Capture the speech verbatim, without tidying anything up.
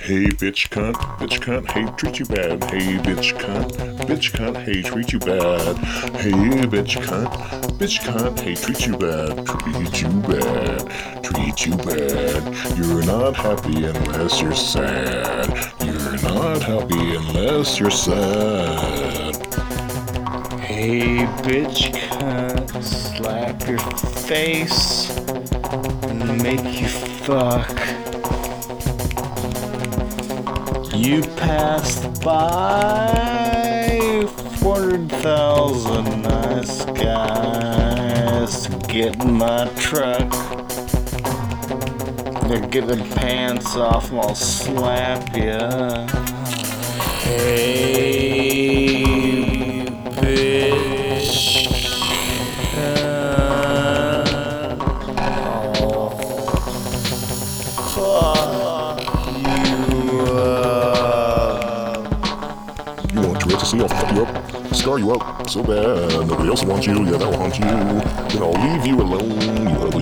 Hey bitch cunt, bitch cunt, hey treat you bad. Hey bitch cunt, bitch cunt, hey treat you bad. Hey bitch cunt, bitch cunt, hey treat you bad. Treat you bad, treat you bad. You're not happy unless you're sad. You're not happy unless you're sad. Hey bitch cunt, slap your face and make you fuck. You passed by four hundred thousand nice guys to get in my truck. They're getting pants off and I'll slap ya. Hey bitch. Oh, fuck you up. You want Tourette's to see I'll fuck you up, scar you up so bad. Nobody else wants you, yeah, they'll haunt you. Then I'll leave you alone, you ugly